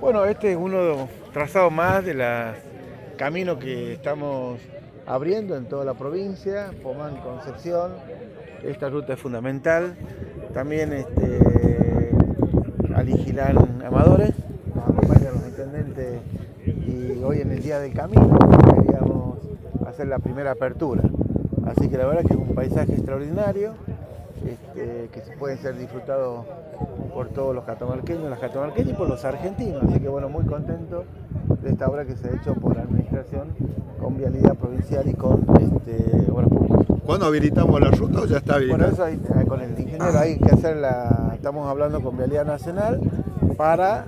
Bueno, este es uno trazado más de los caminos que estamos abriendo en toda la provincia, Pomán y Concepción. Esta ruta es fundamental. También Aligilán Amadores, nos acompañan los intendentes y hoy en el Día del Camino queríamos hacer la primera apertura. Así que la verdad que es un paisaje extraordinario, que puede ser disfrutado por todos los catamarqueños, las catamarqueñas y por los argentinos. Así que bueno, muy contento de esta obra que se ha hecho por la administración con Vialidad Provincial y con Obras Públicas. ¿Cuándo habilitamos la ruta o ya está habilitada? Por eso con el ingeniero hay que hacer estamos hablando con Vialidad Nacional para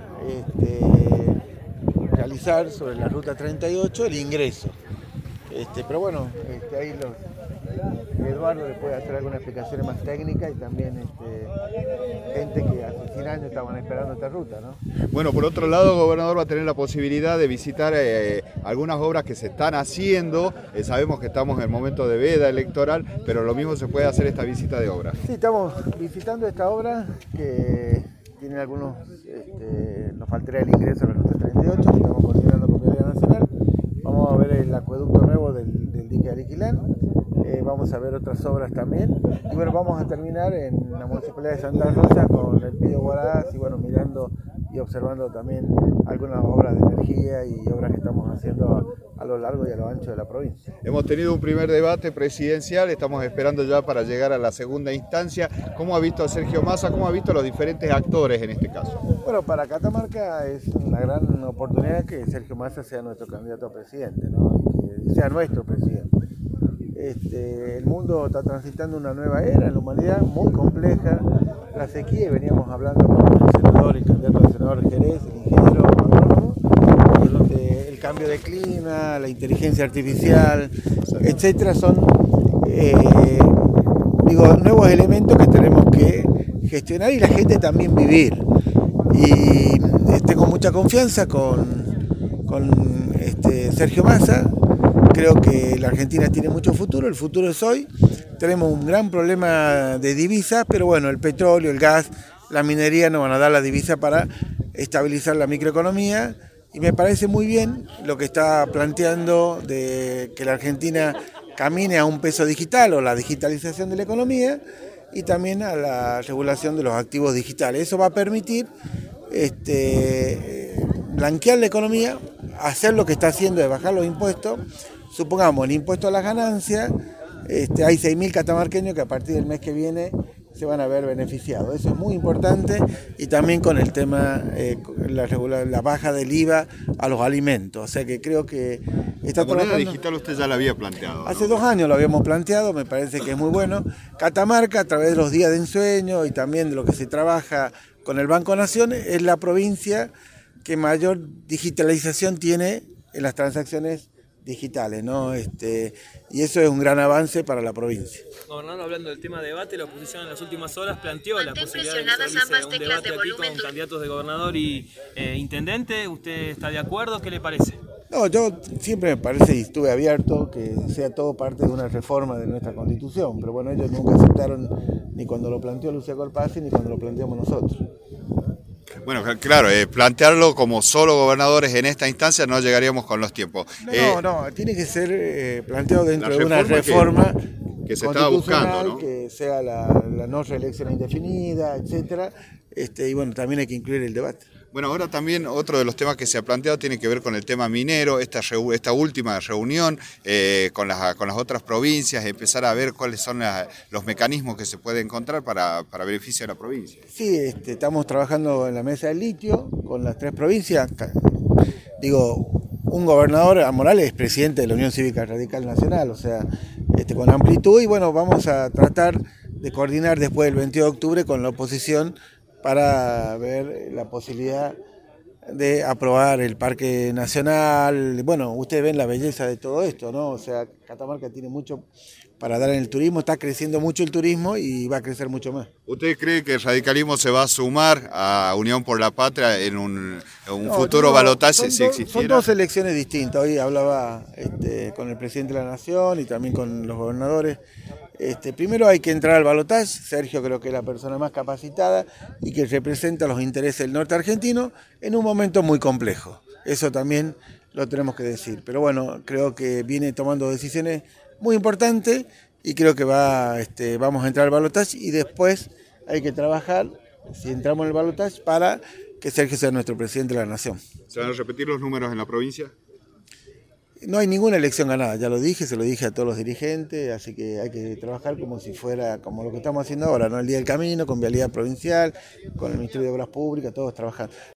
realizar sobre la ruta 38 el ingreso. Pero bueno, ahí Eduardo le puede hacer algunas explicaciones más técnicas y también gente que hace 100 años estaban esperando esta ruta, ¿no? Bueno, por otro lado, el gobernador va a tener la posibilidad de visitar algunas obras que se están haciendo. Sabemos que estamos en el momento de veda electoral, pero lo mismo se puede hacer esta visita de obra. Sí, estamos visitando esta obra que tiene algunos, nos faltaría el ingreso a la ruta 38, que estamos coordinando con Vialidad Nacional. Vamos a ver el acueducto nuevo del dique de Aligilán. Vamos a ver otras obras también y bueno, vamos a terminar en la Municipalidad de Santa Rosa con el Pío Huaraz y bueno, mirando y observando también algunas obras de energía y obras que estamos haciendo a lo largo y a lo ancho de la provincia. Hemos tenido un primer debate presidencial, estamos esperando ya para llegar a la segunda instancia. ¿Cómo ha visto a Sergio Massa? ¿Cómo ha visto a los diferentes actores en este caso? Bueno, para Catamarca es una gran oportunidad que Sergio Massa sea nuestro candidato a presidente, ¿no? Y que sea nuestro presidente. El mundo está transitando una nueva era en la humanidad muy compleja. La sequía, veníamos hablando con el senador, el candidato al senador Jerez, el ingeniero agrónomo, el cambio de clima, la inteligencia artificial, etcétera, son nuevos elementos que tenemos que gestionar y la gente también vivir. Y tengo mucha confianza con Sergio Massa. Creo que la Argentina tiene mucho futuro, el futuro es hoy. Tenemos un gran problema de divisas, pero bueno, el petróleo, el gas, la minería nos van a dar la divisa para estabilizar la microeconomía. Y me parece muy bien lo que está planteando de que la Argentina camine a un peso digital o la digitalización de la economía y también a la regulación de los activos digitales. Eso va a permitir blanquear la economía, hacer lo que está haciendo de bajar los impuestos. Supongamos el impuesto a las ganancias, hay 6.000 catamarqueños que a partir del mes que viene se van a ver beneficiados. Eso es muy importante y también con el tema, la baja del IVA a los alimentos. O sea que creo que está trabajando. La moneda digital usted ya la había planteado, ¿no? Hace 2 años lo habíamos planteado, me parece que es muy bueno. Catamarca, a través de los días de ensueño y también de lo que se trabaja con el Banco Nación, es la provincia que mayor digitalización tiene en las transacciones digitales, ¿no? Y eso es un gran avance para la provincia. Gobernador, hablando del tema debate, la oposición en las últimas horas planteó la posibilidad de realizarse un debate aquí con candidatos de gobernador y intendente. ¿Usted está de acuerdo? ¿Qué le parece? No, yo siempre me parece y estuve abierto que sea todo parte de una reforma de nuestra Constitución, pero bueno, ellos nunca aceptaron ni cuando lo planteó Lucía Colpazzi ni cuando lo planteamos nosotros. Bueno, claro, plantearlo como solo gobernadores en esta instancia no llegaríamos con los tiempos. No, tiene que ser planteado dentro de una reforma que se estaba buscando, ¿no? Que sea la no reelección indefinida, etcétera. Y bueno, también hay que incluir el debate. Bueno, ahora también otro de los temas que se ha planteado tiene que ver con el tema minero, esta última reunión con las otras provincias, empezar a ver cuáles son los mecanismos que se pueden encontrar para beneficio de la provincia. Sí, estamos trabajando en la mesa del litio con las 3 provincias. Un gobernador, a Morales, es presidente de la Unión Cívica Radical Nacional, o sea, con amplitud, y bueno, vamos a tratar de coordinar después del 22 de octubre con la oposición para ver la posibilidad de aprobar el Parque Nacional. Bueno, ustedes ven la belleza de todo esto, ¿no? O sea, Catamarca tiene mucho para dar en el turismo, está creciendo mucho el turismo y va a crecer mucho más. ¿Usted cree que el radicalismo se va a sumar a Unión por la Patria en un No, futuro balotaje si son existiera? dos elecciones distintas. Hoy hablaba con el presidente de la Nación y también con los gobernadores. Primero hay que entrar al balotaje. Sergio creo que es la persona más capacitada y que representa los intereses del norte argentino en un momento muy complejo. Eso también lo tenemos que decir. Pero bueno, creo que viene tomando decisiones muy importantes y creo que vamos a entrar al balotaje y después hay que trabajar, si entramos en el balotaje, para que Sergio sea nuestro presidente de la Nación. ¿Se van a repetir los números en la provincia? No hay ninguna elección ganada, ya lo dije, se lo dije a todos los dirigentes, así que hay que trabajar como si fuera como lo que estamos haciendo ahora, ¿no? El Día del Camino, con Vialidad Provincial, con el Ministerio de Obras Públicas, todos trabajando.